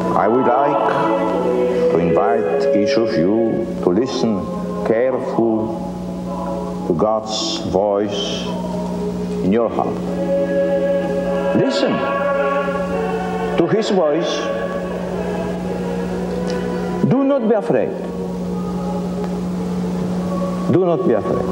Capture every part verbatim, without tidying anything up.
I would like to invite each of you to listen carefully to God's voice in your heart. Listen to His voice. Do not be afraid. Do not be afraid.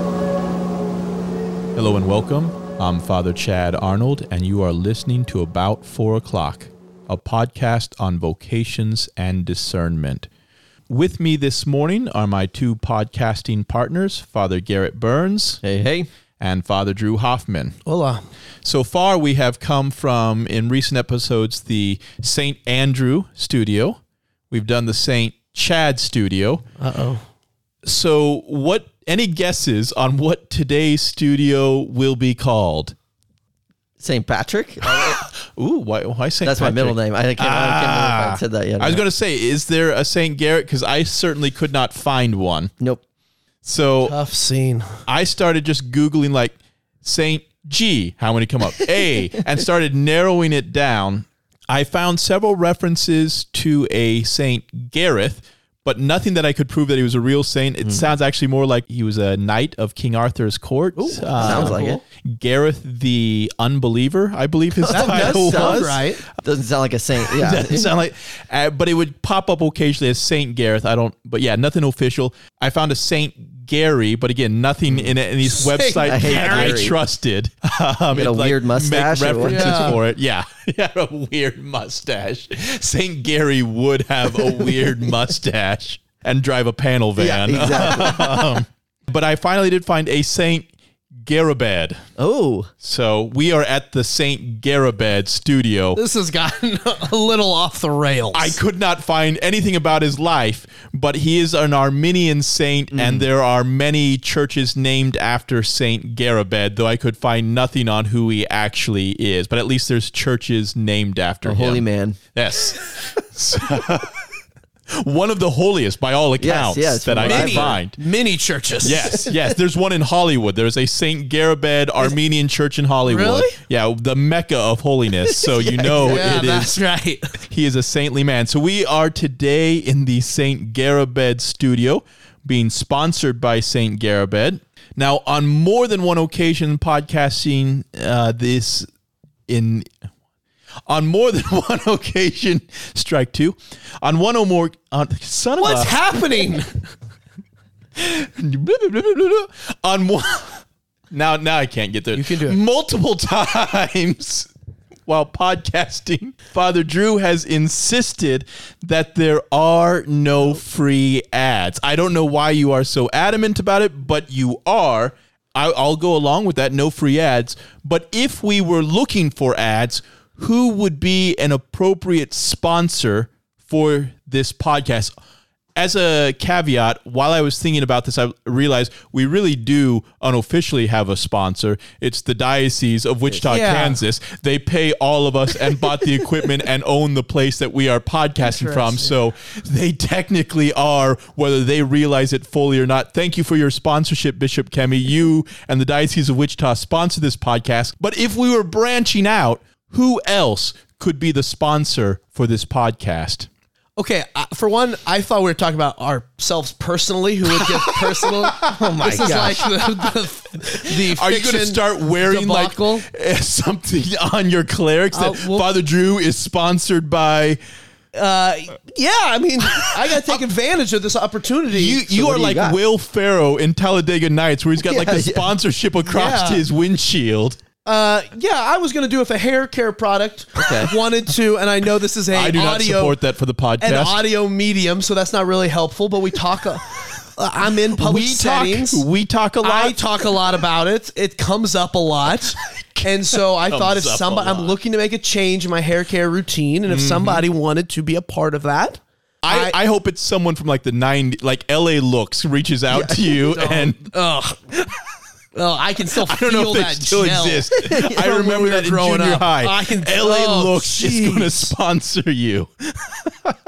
Hello and welcome. I'm Father Chad Arnold, and you are listening to About Four O'Clock, a podcast on vocations and discernment. With me this morning are my two podcasting partners, Father Garrett Burns. Hey, hey. And Father Drew Hoffman. Hola. So far, we have come from, in recent episodes, the Saint Andrew studio. We've done the Saint Chad studio. Uh-oh. So what, any guesses on what today's studio will be called? Saint Patrick? Ooh, why, why Saint That's Patrick? my middle name. I can't, ah, I can't remember if I said that yet. I was going to say, is there a Saint Garrett? Because I certainly could not find one. Nope. So Tough scene. I started just Googling like Saint G, how many come up? A, and started narrowing it down. I found several references to a Saint Gareth, but nothing that I could prove that he was a real saint. It mm. sounds actually more like he was a knight of King Arthur's court. Ooh, uh, sounds like cool. it. Gareth the Unbeliever, I believe his that title does sound was. Right. Doesn't sound like a saint. Yeah, doesn't sound like. Uh, but it would pop up occasionally as Saint Gareth. I don't. But yeah, nothing official. I found a Saint Gary, but again, nothing in any website I, I trusted. Um, a like weird mustache. Make references yeah. for it. Yeah, he had a weird mustache. Saint Gary would have a weird mustache and drive a panel van. Yeah, exactly. um, but I finally did find a Saint Garibald. Oh. So we are at the Saint Garibald studio. This has gotten a little off the rails. I could not find anything about his life, but he is an Armenian saint, mm. and there are many churches named after Saint Garibald, though I could find nothing on who he actually is. But at least there's churches named after a him. Holy man. Yes. So, one of the holiest, by all accounts, yes, yes, that I many, could find. Many churches. Yes, yes. There's one in Hollywood. There's a Saint Garibald Armenian church in Hollywood. Really? Yeah, the Mecca of holiness. So you know yeah, it that's is. right. He is a saintly man. So we are today in the Saint Garibald studio, being sponsored by Saint Garibald. Now, on more than one occasion, podcasting uh, this in... On more than one occasion, strike two. On one or more, on son of What's a, happening? on one, now, now I can't get there. You can do it. Multiple times while podcasting, Father Drew has insisted that there are no free ads. I don't know why you are so adamant about it, but you are. I, I'll go along with that. No free ads. But if we were looking for ads, who would be an appropriate sponsor for this podcast? As a caveat, while I was thinking about this, I realized we really do unofficially have a sponsor. It's the Diocese of Wichita, yeah. Kansas. They pay all of us and bought the equipment and own the place that we are podcasting from. So they technically are, whether they realize it fully or not. Thank you for your sponsorship, Bishop Kemi. You and the Diocese of Wichita sponsor this podcast. But if we were branching out, who else could be the sponsor for this podcast? Okay, uh, for one, I thought we were talking about ourselves personally, who would give personal. Oh my This gosh. is like the, the, the Are you going to start wearing debacle? like uh, something on your clerics that Uh, well- Father Drew is sponsored by? Uh, yeah, I mean, I got to take advantage of this opportunity. You you what are do you like got? Will Ferrell in Talladega Nights, where he's got like Yeah, the yeah. sponsorship across Yeah. his windshield. Uh, yeah, I was going to do if a hair care product Okay. wanted to, and I know this is a I do not audio, support that for the an podcast. audio medium, so that's not really helpful. But we talk. Uh, I'm in public we talk. settings. We talk a lot. I talk a lot about it. It comes up a lot. And so I thought if Comes up a somebody, I'm lot. looking to make a change in my hair care routine, and if somebody wanted to be a part of that, I, I hope it's someone from like the nineties, like L A Looks reaches out to you and ugh. Oh, I can still I feel don't know if that they still gel. exist. I From when remember we were that in growing junior up. high. I can- L A oh, Looks is going to jeez. sponsor you.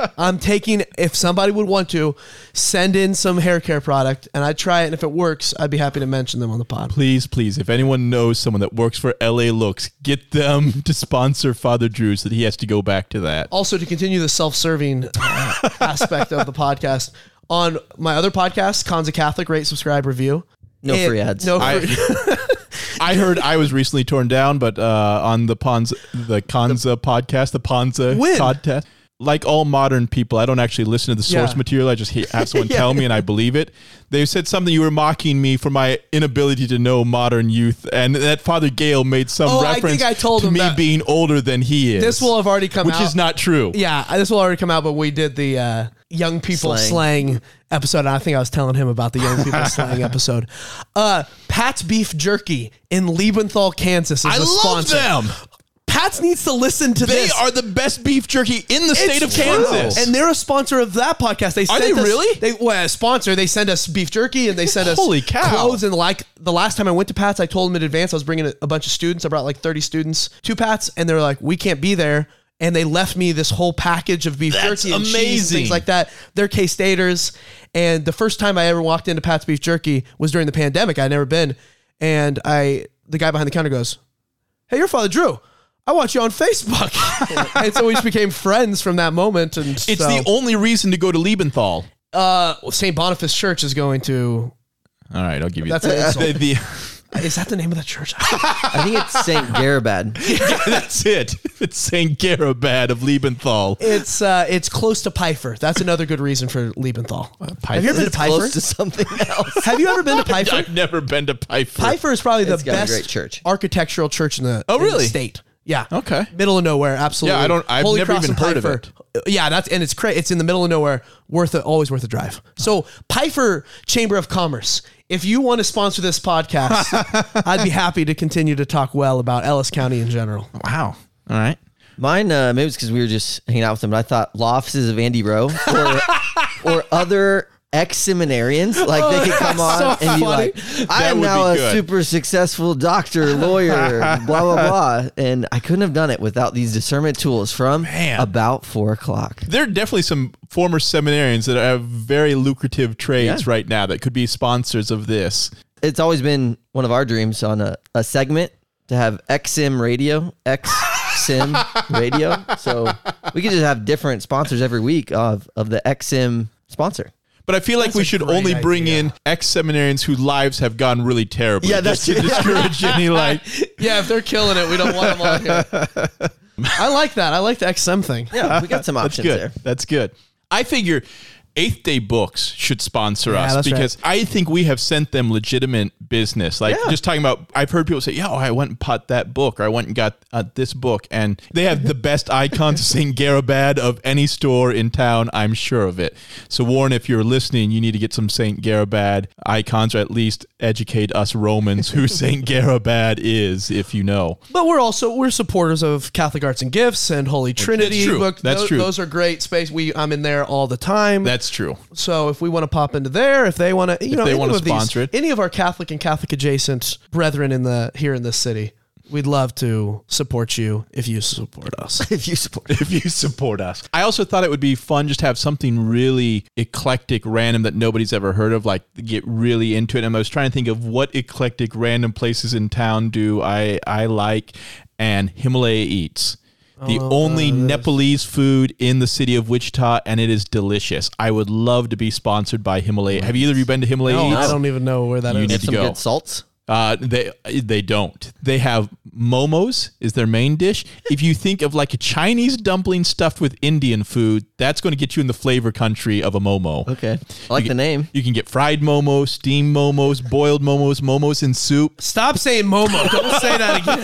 I'm taking, if somebody would want to, send in some hair care product and I'd try it. And if it works, I'd be happy to mention them on the pod. Please, please, if anyone knows someone that works for L A Looks, get them to sponsor Father Drew so that he has to go back to that. Also, to continue the self-serving uh, aspect of the podcast, on my other podcast, Cons of Catholic, rate, subscribe, review. No It- free ads. No I- free. I heard I was recently torn down, but uh, on the Ponza, the Kanza podcast, the Ponza When? podcast, like all modern people, I don't actually listen to the source Yeah. material. I just he- have someone Yeah. tell me and I believe it. They said something, you were mocking me for my inability to know modern youth, and that Father Gale made some Oh, I reference think I told to him me that- being older than he is. This will have already come which out. is not true. Yeah, this will already come out, but we did the uh, young people slang. Slang. episode. And I think I was telling him about the young people slang episode. Uh, Pat's Beef Jerky in Liebenthal, Kansas is I a love sponsor. them. Pat's needs to listen to They this. are the best beef jerky in the state of It's true. Kansas. And they're a sponsor of that podcast. They Are sent they us, really? They well, a sponsor. They send us beef jerky and they send us Holy cow. clothes. And like the last time I went to Pat's, I told them in advance I was bringing a, a bunch of students. I brought like thirty students to Pat's, and they're like, "We can't be there." And they left me this whole package of beef That's jerky and cheese and amazing. things like that. They're K-Staters. And the first time I ever walked into Pat's Beef Jerky was during the pandemic. I'd never been. And I, the guy behind the counter goes, "Hey, you're Father Drew. I watch you on Facebook." And so we just became friends from that moment. And It's so, the only reason to go to Liebenthal. uh, Saint Boniface Church is going to. All right, I'll give you That's an insult. the, the, Is that the name of that church? I think it's Saint Garabad. That's it. It's Saint Garabad of Liebenthal. It's uh, it's close to Pfeiffer. That's another good reason for Liebenthal. Have you ever been to It's Pfeiffer? close to something else. Have you ever been to Pfeiffer? I've never been to Pfeiffer. Pfeiffer is probably the It's got a best great church. architectural church in the, Oh, in the really? state. Yeah. Okay. Middle of nowhere. Absolutely. Yeah, I don't- I've Holy never Cross even and heard of Pfeiffer. Yeah, that's and it's cra- It's in the middle of nowhere. Worth it. Always worth a drive. So Pfeiffer Chamber of Commerce. If you want to sponsor this podcast, I'd be happy to continue to talk well about Ellis County in general. Wow. All right. Mine, uh, maybe it's because we were just hanging out with them, but I thought law offices of Andy Rowe or, or other ex-seminarians, like they could come on that's so and be funny. like, I That am would now be a good. super successful doctor, lawyer, blah, blah, blah. And I couldn't have done it without these discernment tools from Man. about four o'clock. There are definitely some former seminarians that have very lucrative trades Yeah. right now that could be sponsors of this. It's always been one of our dreams on a, a segment to have X M radio, X Sim radio. So we could just have different sponsors every week of, of the X M sponsor. But I feel like That's we a should great only bring idea. in ex-seminarians whose lives have gone really terribly. Yeah, that's just to discourage any like. Yeah, if they're killing it, we don't want them on here. I like that. I like the X M thing. Yeah, we got some That's options good. there. That's good. I figure Eighth Day Books should sponsor Yeah, us that's because I think we have sent them legitimate business. Like Yeah. just talking about, I've heard people say, "Yeah, I went and bought that book, or I went and got uh, this book," and they have the best icons of Saint Garabad of any store in town. I'm sure of it. So Warren, if you're listening, you need to get some Saint Garabad icons, or at least educate us Romans who Saint Garabad is, if you know. But we're also we're supporters of Catholic Arts and Gifts and Holy Trinity. true. Book. That's those, true. Those are great space. We I'm in there all the time. That's true. So if we want to pop into there, if they want to, you know, they any wanna of these- sponsor it. any of our Catholic and Catholic adjacent brethren in the here in this city, we'd love to support you if you support us. If you support. If you support us. I also thought it would be fun just to have something really eclectic, random that nobody's ever heard of, like get really into it. And I was trying to think of what eclectic, random places in town do I, I like, and Himalaya Eats. The only Nepalese food in the city of Wichita, and it is delicious. I would love to be sponsored by Himalaya. Have either of you been to Himalaya No, Eats? I don't even know where that You is. need Have to some go. good salts. Uh, they they don't. They have momos is their main dish. If you think of like a Chinese dumpling stuffed with Indian food, that's going to get you in the flavor country of a momo. Okay. I like You the can- name. You can get fried momos, steamed momos, boiled momos, momos in soup. Stop saying Momo. Don't say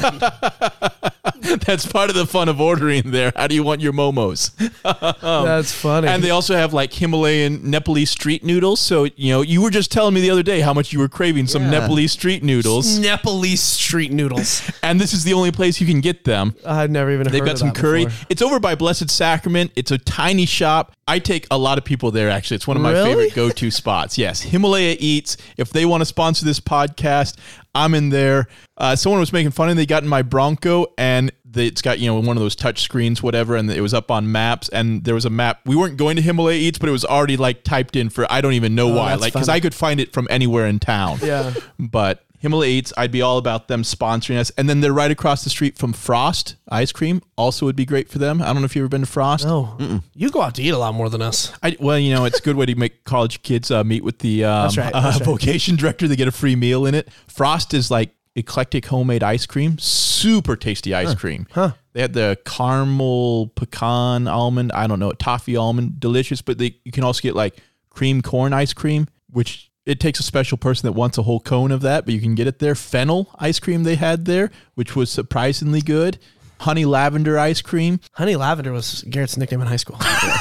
that again. That's part of the fun of ordering there. How do you want your momos? That's funny. And they also have like Himalayan Nepalese street noodles. So, you know, you were just telling me the other day how much you were craving some Yeah. Nepalese street noodles. Nepalese street noodles. And this is the only place you can get them. I've never even heard They've got of some that curry. before. It's over by Blessed Sacrament. It's a tiny shop. I take a lot of people there, actually. It's one of my Really? favorite go-to spots. Yes. Himalaya Eats. If they want to sponsor this podcast, I'm in there. Uh, someone was making fun of me. They got in my Bronco and they, it's got, you know, one of those touch screens, whatever, and it was up on maps. And there was a map. We weren't going to Himalaya Eats, but it was already like typed in for, I don't even know Oh, why. that's Like, because funny. I could find it from anywhere in town. Yeah. But Himalaya Eats, I'd be all about them sponsoring us. And then they're right across the street from Frost Ice Cream. Also would be great for them. I don't know if you've ever been to Frost. No, you go out to eat a lot more than us. I, well, you know, it's a good way to make college kids uh, meet with the um, That's right, uh, that's right. vocation director. They get a free meal in it. Frost is like eclectic homemade ice cream. Super tasty ice cream. Huh. They had the caramel pecan almond. I don't know, toffee almond. Delicious. But they, you can also get like cream corn ice cream, which it takes a special person that wants a whole cone of that, but you can get it there. Fennel ice cream they had there, which was surprisingly good. Honey lavender ice cream. Honey Lavender was Garrett's nickname in high school.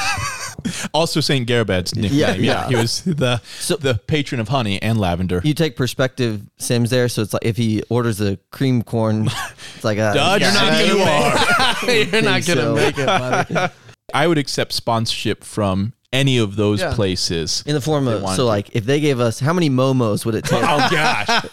Also Saint Garabed's nickname. Yeah, Yeah, yeah. He was the So- the patron of honey and lavender. You take perspective Sims there, so it's like if he orders a cream corn, it's like a Dodge You're not City gonna you make are. it. You're not think gonna so. make it, buddy. I would accept sponsorship from any of those Yeah. places. in the form They of wanted so to. like if they gave us how many momos would it take? Oh gosh.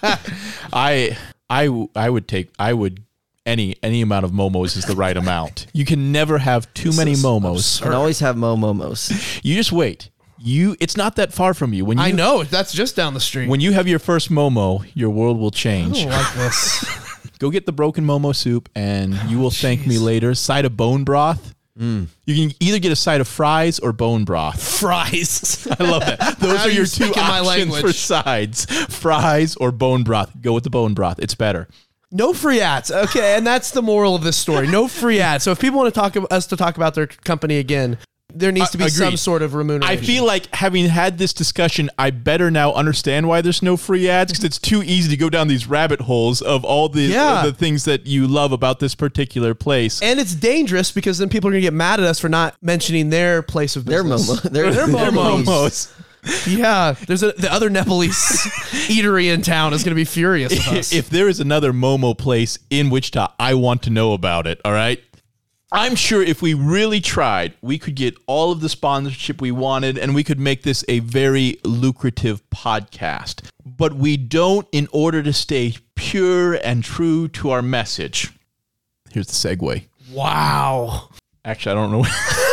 I I w- I would take I would any any amount of momos is the right amount. You can never have too many is momos. And always have mo momos. You just wait. You it's not that far from you. When you I know that's just down the street. when you have your first momo, your world will I change. don't like this. Go get the broken momo soup and you will thank me later. Side of bone broth. You can either get a side of fries or bone broth. Fries. I love that. Those Now are your you're two speaking my options language. for sides: fries or bone broth. Go with the bone broth. It's better. No free ads. Okay, and that's the moral of this story. No free ads. So if people want to talk us to talk about their company again, there needs to be Uh, some agreed. sort of remuneration. I feel like having had this discussion, I better now understand why there's no free ads because it's too easy to go down these rabbit holes of all the, Yeah. the things that you love about this particular place. and it's dangerous because then people are going to get mad at us for not mentioning their place of Their business. momo. Their, Their their momos. momos. Yeah, there's a, the other Nepalese eatery in town is going to be furious with us. If there is another Momo place in Wichita, I want to know about it. All right. I'm sure if we really tried, we could get all of the sponsorship we wanted and we could make this a very lucrative podcast. But we don't in order to stay pure and true to our message. Here's the segue. Wow. Actually, I don't know.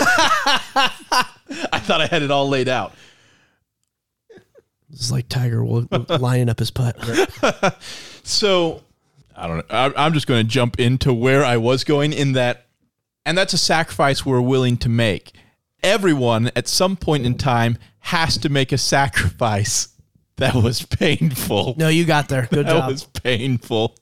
I thought I had it all laid out. This is like Tiger Woods lining up his putt. So, I don't know. I- I'm just going to jump into where I was going in that, and that's a sacrifice we're willing to make. Everyone at some point in time has to make a sacrifice. That was painful. No, you got there. Good that job. was painful.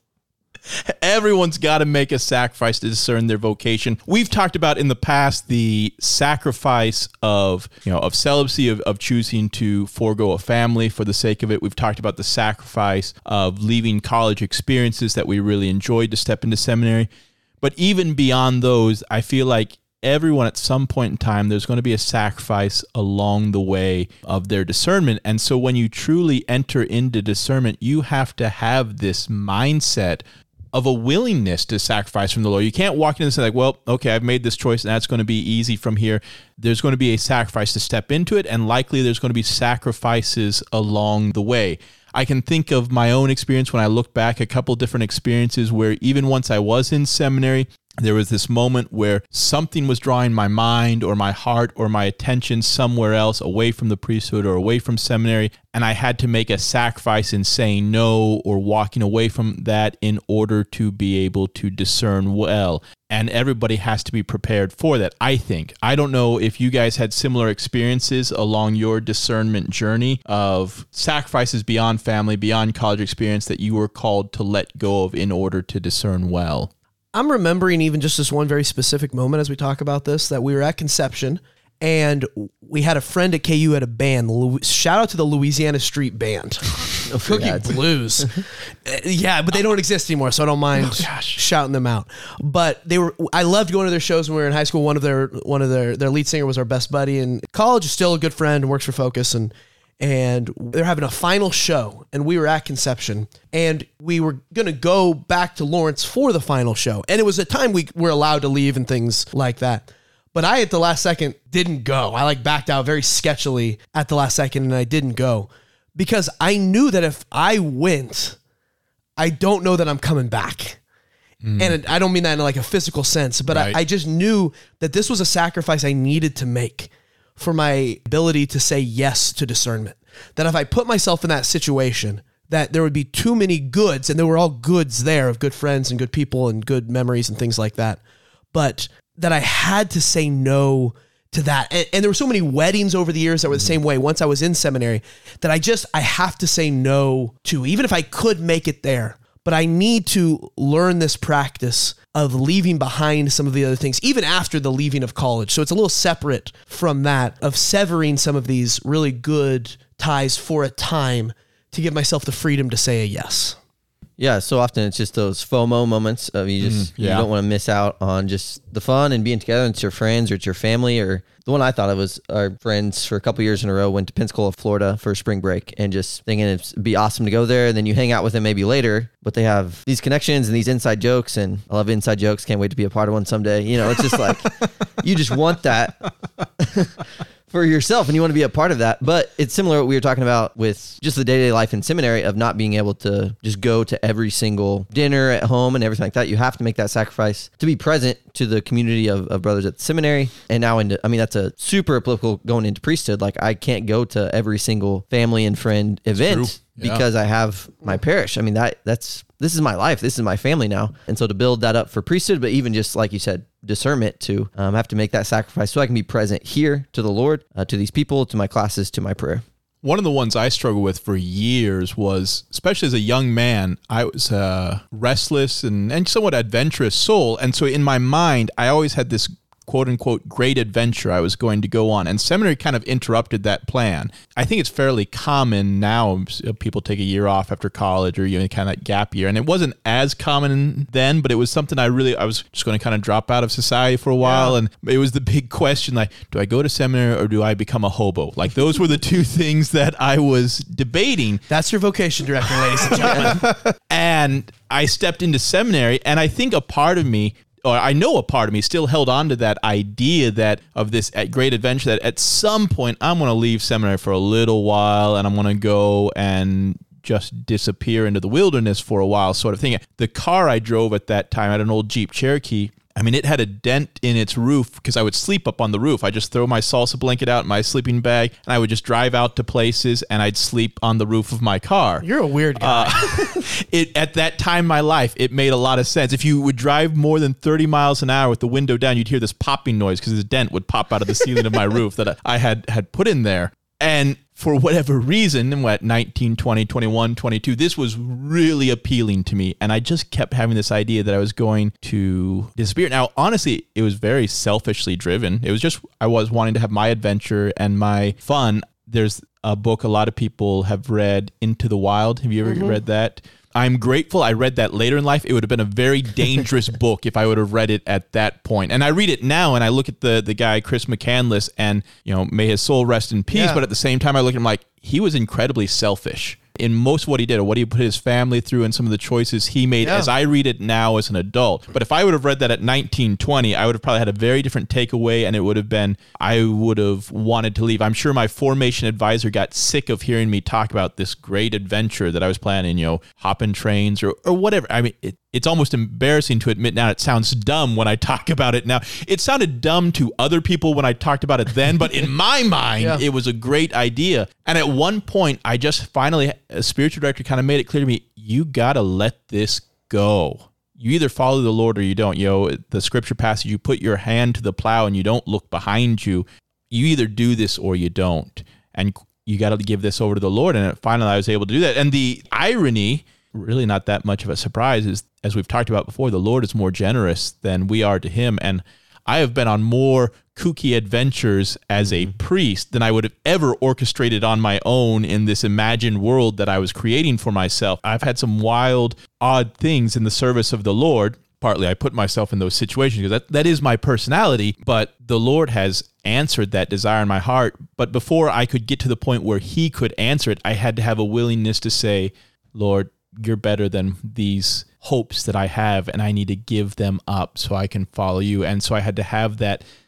Everyone's got to make a sacrifice to discern their vocation. We've talked about in the past the sacrifice of, you know, of celibacy, of, of choosing to forego a family for the sake of it. We've talked about the sacrifice of leaving college experiences that we really enjoyed to step into seminary. But even beyond those, I feel like everyone at some point in time, there's going to be a sacrifice along the way of their discernment. And so when you truly enter into discernment, you have to have this mindset of a willingness to sacrifice from the Lord. You can't walk in and say like, well, okay, I've made this choice and that's going to be easy from here. There's going to be a sacrifice to step into it, and likely there's going to be sacrifices along the way. I can think of my own experience when I look back, a couple different experiences where even once I was in seminary, there was this moment where something was drawing my mind or my heart or my attention somewhere else, away from the priesthood or away from seminary, and I had to make a sacrifice in saying no or walking away from that in order to be able to discern well. And everybody has to be prepared for that, I think. I don't know if you guys had similar experiences along your discernment journey of sacrifices beyond family, beyond college experience that you were called to let go of in order to discern well. I'm remembering even just this one very specific moment as we talk about this, that we were at Conception and we had a friend at K U at a band. Lu- Shout out to the Louisiana Street Band. No free Cookie ads. Blues. Uh, yeah, but they don't exist anymore, so I don't mind shouting them out. But they were I loved going to their shows when we were in high school. One of their one of their their lead singer was our best buddy in college, is still a good friend and works for Focus, and and they're having a final show, and we were at Conception, and we were going to go back to Lawrence for the final show. And it was a time we were allowed to leave and things like that. But I, at the last second, didn't go. I like backed out very sketchily at the last second, and I didn't go because I knew that if I went, I don't know that I'm coming back. Mm. And I don't mean that in like a physical sense, but right. I, I just knew that this was a sacrifice I needed to make for my ability to say yes to discernment. That if I put myself in that situation, that there would be too many goods, and there were all goods there of good friends and good people and good memories and things like that. But that I had to say no to that. And, and there were so many weddings over the years that were the same way once I was in seminary that I just, I have to say no to, even if I could make it there. But I need to learn this practice of leaving behind some of the other things, even after the leaving of college. So it's a little separate from that, of severing some of these really good ties for a time to give myself the freedom to say a yes. Yeah, so often it's just those FOMO moments of you just, mm, yeah. you don't want to miss out on just the fun and being together. It's your friends or it's your family. Or the one I thought of was our friends for a couple years in a row went to Pensacola, Florida for spring break, and just thinking it'd be awesome to go there. And then you hang out with them maybe later, but they have these connections and these inside jokes, and I love inside jokes. Can't wait to be a part of one someday. You know, it's just like, you just want that for yourself, and you want to be a part of that. But it's similar to what we were talking about with just the day-to-day life in seminary of not being able to just go to every single dinner at home and everything like that. You have to make that sacrifice to be present to the community of, of brothers at the seminary. And now into, I mean, that's a super applicable going into priesthood. Like, I can't go to every single family and friend event yeah. because I have my parish. I mean, that that's, this is my life. This is my family now. And so to build that up for priesthood, but even just like you said, discernment to um, have to make that sacrifice so I can be present here to the Lord, uh, to these people, to my classes, to my prayer. One of the ones I struggled with for years was, especially as a young man, I was a restless and, and somewhat adventurous soul. And so in my mind, I always had this quote unquote great adventure I was going to go on. And seminary kind of interrupted that plan. I think it's fairly common now. People take a year off after college or you know, kind of that gap year. And it wasn't as common then, but it was something I really, I was just going to kind of drop out of society for a while. Yeah. And it was the big question, like, do I go to seminary or do I become a hobo? Like, those were the two things that I was debating. That's your vocation director, ladies and gentlemen. And I stepped into seminary, and I think a part of me, or I know a part of me still held on to that idea that of this great adventure that at some point I'm going to leave seminary for a little while and I'm going to go and just disappear into the wilderness for a while sort of thing. The car I drove at that time, I had an old Jeep Cherokee. I mean, it had a dent in its roof because I would sleep up on the roof. I just throw my salsa blanket out in my sleeping bag, and I would just drive out to places, and I'd sleep on the roof of my car. You're a weird guy. Uh, it at that time in my life, it made a lot of sense. If you would drive more than thirty miles an hour with the window down, you'd hear this popping noise because this dent would pop out of the ceiling of my roof that I had had put in there. And for whatever reason, in what, nineteen, twenty, twenty-one, twenty-two, this was really appealing to me. And I just kept having this idea that I was going to disappear. Now, honestly, it was very selfishly driven. It was just, I was wanting to have my adventure and my fun. There's a book a lot of people have read, Into the Wild. Have you ever mm-hmm. read that? I'm grateful I read that later in life. It would have been a very dangerous book if I would have read it at that point. And I read it now, and I look at the the guy, Chris McCandless, and, you know, may his soul rest in peace. Yeah. But at the same time, I look at him like he was incredibly selfish in most of what he did, or what he put his family through, and some of the choices he made yeah. as I read it now as an adult. But if I would have read that at nineteen, twenty, I would have probably had a very different takeaway, and it would have been, I would have wanted to leave. I'm sure my formation advisor got sick of hearing me talk about this great adventure that I was planning, you know, hopping trains or, or whatever. I mean, it, it's almost embarrassing to admit now. It sounds dumb when I talk about it now. It sounded dumb to other people when I talked about it then, but in my mind, yeah. it was a great idea. And at one point, I just finally, a spiritual director kind of made it clear to me, you got to let this go. You either follow the Lord or you don't. You know, the scripture passage, you put your hand to the plow and you don't look behind you. You either do this or you don't. And you got to give this over to the Lord. And finally, I was able to do that. And the irony, really not that much of a surprise, is, as we've talked about before, the Lord is more generous than we are to him. And I have been on more kooky adventures as a priest than I would have ever orchestrated on my own in this imagined world that I was creating for myself. I've had some wild, odd things in the service of the Lord. Partly I put myself in those situations because that, that is my personality, but the Lord has answered that desire in my heart. But before I could get to the point where he could answer it, I had to have a willingness to say, Lord, you're better than these hopes that I have, and I need to give them up so I can follow you. And so I had to have that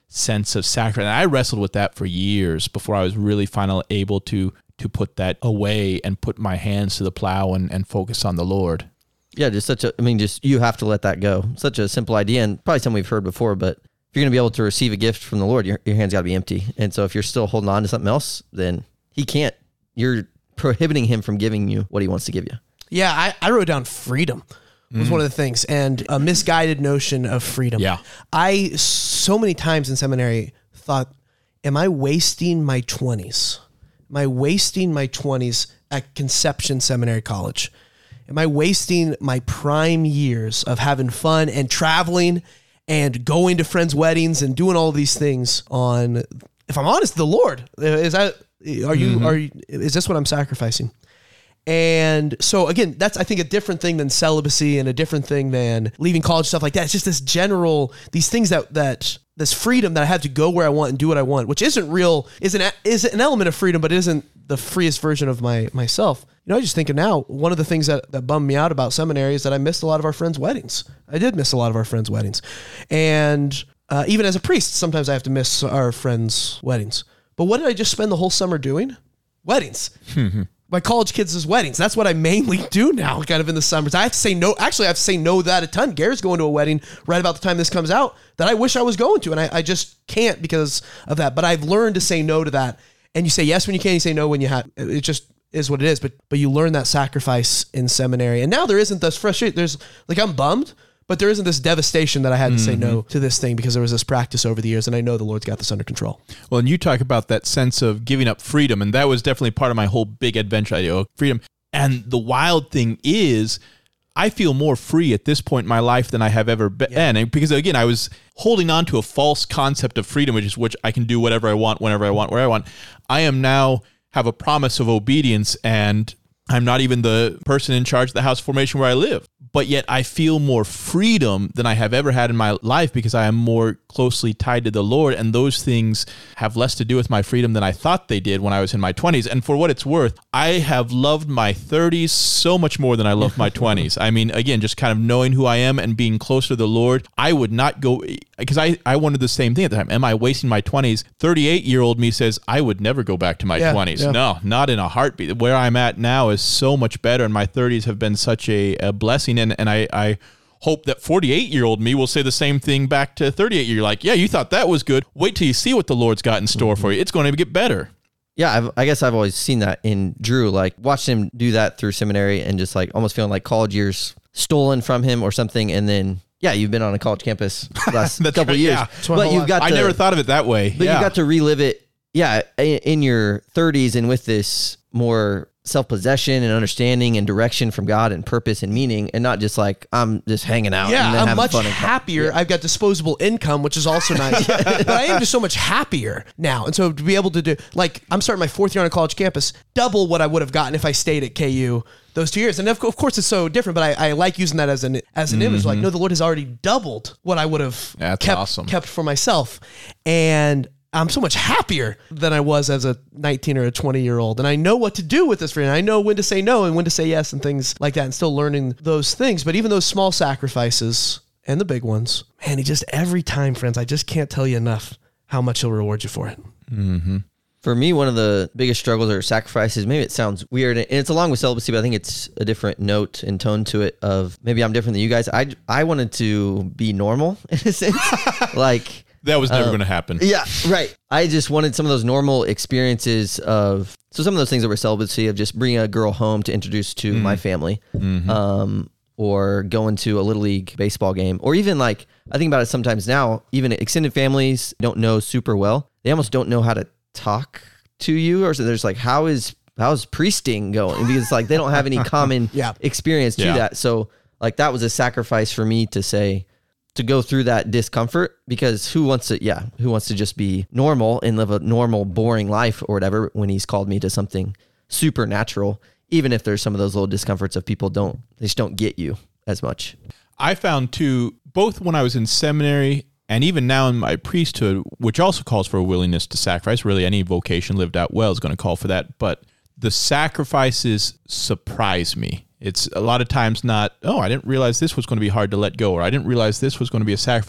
sense of sacrifice. And I wrestled with that for years before I was really finally able to to put that away and put my hands to the plow and, and focus on the Lord. Yeah, just such a, I mean, just you have to let that go. Such a simple idea, and probably something we've heard before, but if you're going to be able to receive a gift from the Lord, your, your hand's got to be empty. And so if you're still holding on to something else, then he can't, you're prohibiting him from giving you what he wants to give you. Yeah, I, I wrote down freedom was mm. one of the things, and a misguided notion of freedom. Yeah. I, so many times in seminary, thought, am I wasting my twenties? Am I wasting my twenties at Conception Seminary College? Am I wasting my prime years of having fun and traveling and going to friends' weddings and doing all of these things on, if I'm honest, the Lord? Is that, are you, mm-hmm. are you, is this what I'm sacrificing? And so again, that's, I think, a different thing than celibacy and a different thing than leaving college, stuff like that. It's just this general, these things that, that, this freedom that I have to go where I want and do what I want, which isn't real, is an, is an element of freedom, but it isn't the freest version of my myself. You know, I just think of now, one of the things that, that bummed me out about seminary is that I missed a lot of our friends' weddings. I did miss a lot of our friends' weddings. And uh, even as a priest, sometimes I have to miss our friends' weddings. But what did I just spend the whole summer doing? Weddings. My college kids' weddings. That's what I mainly do now, kind of in the summers. I have to say no. Actually, I have to say no to that a ton. Garrett's going to a wedding right about the time this comes out that I wish I was going to, and I, I just can't because of that. But I've learned to say no to that. And you say yes when you can, you say no when you have. It just is what it is. But but you learn that sacrifice in seminary. And now there isn't this frustration. There's, like, I'm bummed, but there isn't this devastation that I had to mm-hmm. say no to this thing because there was this practice over the years, and I know the Lord's got this under control. Well, and you talk about that sense of giving up freedom, and that was definitely part of my whole big adventure idea of freedom. And the wild thing is, I feel more free at this point in my life than I have ever been. Yeah. And because, again, I was holding on to a false concept of freedom, which is which I can do whatever I want, whenever I want, where I want. I am now have a promise of obedience, and I'm not even the person in charge of the house formation where I live. But yet I feel more freedom than I have ever had in my life because I am more closely tied to the Lord, and those things have less to do with my freedom than I thought they did when I was in my twenties. And for what it's worth, I have loved my thirties so much more than I love my twenties. I mean, again, just kind of knowing who I am and being closer to the Lord, I would not go, because I, I wanted the same thing at the time. Am I wasting my twenties? thirty-eight-year-old me says, I would never go back to my yeah, twenties. Yeah. No, not in a heartbeat. Where I'm at now is so much better, and my thirties have been such a, a blessing. And, and I, I hope that forty-eight-year-old me will say the same thing back to thirty-eight. You're like, yeah, you thought that was good. Wait till you see what the Lord's got in store mm-hmm. for you. It's going to get better. Yeah, I've, I guess I've always seen that in Drew, like watched him do that through seminary and just like almost feeling like college years stolen from him or something. And then, yeah, you've been on a college campus the last couple right, years. Yeah. But you've got I to, never thought of it that way. But yeah. you got to relive it, yeah, in, in your thirties and with this more self-possession and understanding and direction from God and purpose and meaning, and not just like, I'm just hanging out. Yeah, and then I'm having much fun happier. Yeah. I've got disposable income, which is also nice. But I am just so much happier now. And so to be able to do, like, I'm starting my fourth year on a college campus, double what I would have gotten if I stayed at K U those two years. And of, of course it's so different, but I, I like using that as an as an mm-hmm. image. Like, no, the Lord has already doubled what I would have That's kept, awesome. kept for myself. And I'm so much happier than I was as a nineteen or a twenty year old. And I know what to do with this freedom. I know when to say no and when to say yes and things like that, and still learning those things. But even those small sacrifices and the big ones, man, he just every time, friends, I just can't tell you enough how much he'll reward you for it. Mm-hmm. For me, one of the biggest struggles or sacrifices, maybe it sounds weird, and it's along with celibacy, but I think it's a different note and tone to it of maybe I'm different than you guys. I, I wanted to be normal in a sense. Like, that was never um, going to happen. Yeah, right. I just wanted some of those normal experiences of, so some of those things that were celibacy of just bringing a girl home to introduce to mm. my family, mm-hmm. um, or going to a Little League baseball game, or even like, I think about it sometimes now, even extended families don't know super well. They almost don't know how to talk to you, or so there's like, how is, how's priesting going? Because it's like, they don't have any common yeah. experience to yeah. that. So like, that was a sacrifice for me to say, to go through that discomfort, because who wants to, yeah, who wants to just be normal and live a normal, boring life or whatever, when he's called me to something supernatural, even if there's some of those little discomforts of people don't, they just don't get you as much. I found too, both when I was in seminary and even now in my priesthood, which also calls for a willingness to sacrifice, really any vocation lived out well is going to call for that, but the sacrifices surprise me. It's a lot of times not, oh, I didn't realize this was going to be hard to let go, or I didn't realize this was going to be a sacrifice.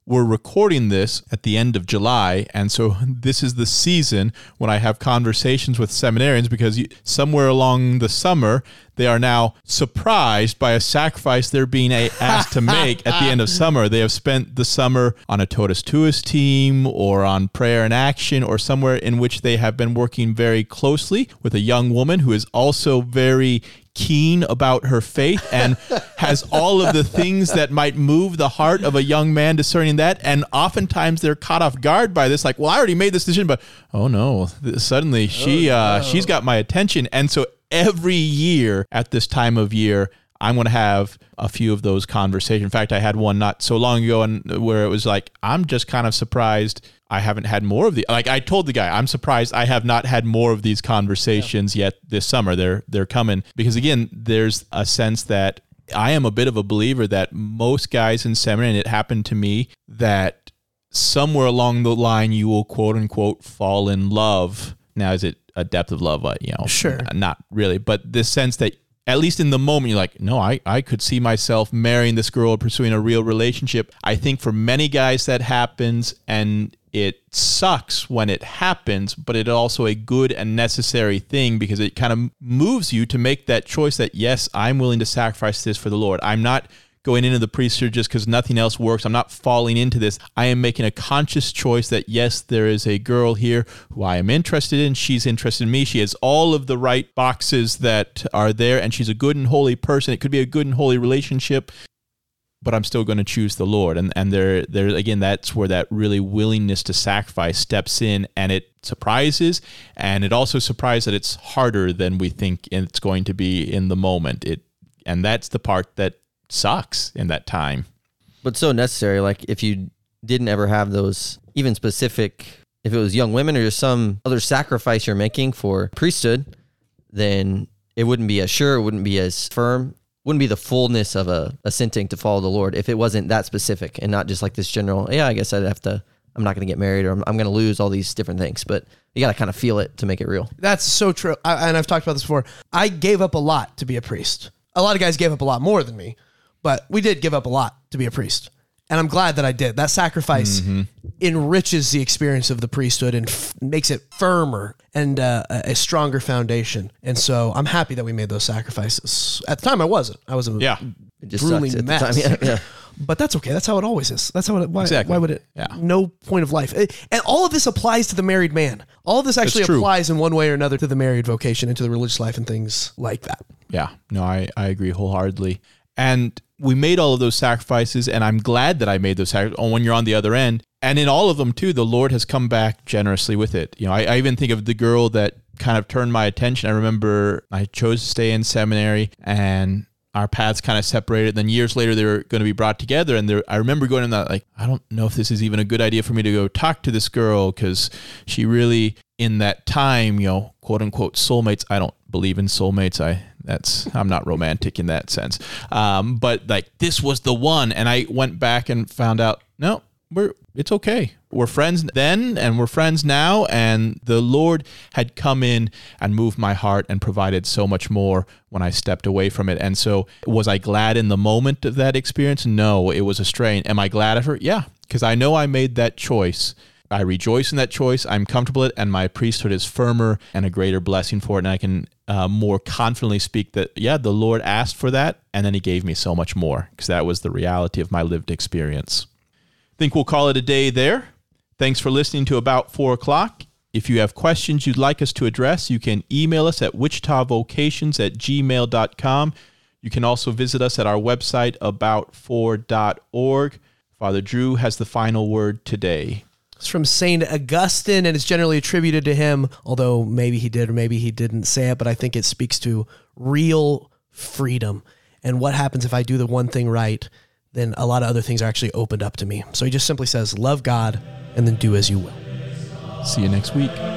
we're recording this at the end of July, and so this is the season when I have conversations with seminarians, because you, somewhere along the summer, they are now surprised by a sacrifice they're being a, asked to make at the end of summer. They have spent the summer on a Totus Tuus team or on Prayer in Action or somewhere in which they have been working very closely with a young woman who is also very keen about her faith and has all of the things that might move the heart of a young man discerning that. And oftentimes they're caught off guard by this, like, well, I already made this decision, but oh no, suddenly she, uh, she's got my attention. And so every year at this time of year, I'm going to have a few of those conversations. In fact, I had one not so long ago and where it was like, I'm just kind of surprised I haven't had more of the, like I told the guy, I'm surprised I have not had more of these conversations yeah. yet this summer. They're, they're coming because again, there's a sense that I am a bit of a believer that most guys in seminary, and it happened to me, that somewhere along the line you will quote unquote fall in love. Now, is it a depth of love? Uh, you know, sure. Not really, but this sense that at least in the moment, you're like, no, I, I could see myself marrying this girl, pursuing a real relationship. I think for many guys that happens, and it sucks when it happens, but it's also a good and necessary thing because it kind of moves you to make that choice that, yes, I'm willing to sacrifice this for the Lord. I'm not going into the priesthood just because nothing else works. I'm not falling into this. I am making a conscious choice that, yes, there is a girl here who I am interested in. She's interested in me. She has all of the right boxes that are there, and she's a good and holy person. It could be a good and holy relationship, but I'm still going to choose the Lord. And and there, there again, that's where that really willingness to sacrifice steps in, and it surprises, and it also surprises that it's harder than we think it's going to be in the moment. It, and that's the part that sucks in that time. But so necessary. Like if you didn't ever have those, even specific, if it was young women or just some other sacrifice you're making for priesthood, then it wouldn't be as sure, it wouldn't be as firm, wouldn't be the fullness of a assenting to follow the Lord if it wasn't that specific and not just like this general, yeah, I guess I'd have to, I'm not going to get married or I'm, I'm going to lose all these different things. But you got to kind of feel it to make it real. That's so true. I, and I've talked about this before. I gave up a lot to be a priest. A lot of guys gave up a lot more than me. But we did give up a lot to be a priest. And I'm glad that I did. That sacrifice mm-hmm. enriches the experience of the priesthood and f- makes it firmer and uh, a stronger foundation. And so I'm happy that we made those sacrifices. At the time, I wasn't. I was a yeah. it just drooling sucks mess. at the time. Yeah, yeah. But that's okay. That's how it always is. That's how it, why, exactly. why would it, yeah. no point of life. And all of this applies to the married man. All of this actually applies in one way or another to the married vocation and to the religious life and things like that. Yeah, no, I, I agree wholeheartedly. And we made all of those sacrifices, and I'm glad that I made those sacrifices when you're on the other end. And in all of them, too, the Lord has come back generously with it. You know, I, I even think of the girl that kind of turned my attention. I remember I chose to stay in seminary, and our paths kind of separated. Then years later, they were going to be brought together. And there, I remember going in that, like, I don't know if this is even a good idea for me to go talk to this girl because she really, in that time, you know, quote unquote, soulmates. I don't believe in soulmates. I that's I'm not romantic in that sense. Um, but like this was the one. And I went back and found out, no, we're it's okay. We're friends then and we're friends now. And the Lord had come in and moved my heart and provided so much more when I stepped away from it. And so was I glad in the moment of that experience? No, it was a strain. Am I glad of her? Yeah, because I know I made that choice. I rejoice in that choice. I'm comfortable with it, and my priesthood is firmer and a greater blessing for it. And I can uh, more confidently speak that, yeah, the Lord asked for that, and then he gave me so much more because that was the reality of my lived experience. I think we'll call it a day there. Thanks for listening to About four o'clock. If you have questions you'd like us to address, you can email us at wichita vocations at gmail dot com. You can also visit us at our website, about four dot org. Father Drew has the final word today. It's from Saint Augustine, and it's generally attributed to him, although maybe he did or maybe he didn't say it, but I think it speaks to real freedom. And what happens if I do the one thing right, then a lot of other things are actually opened up to me. So he just simply says, love God and then do as you will. See you next week.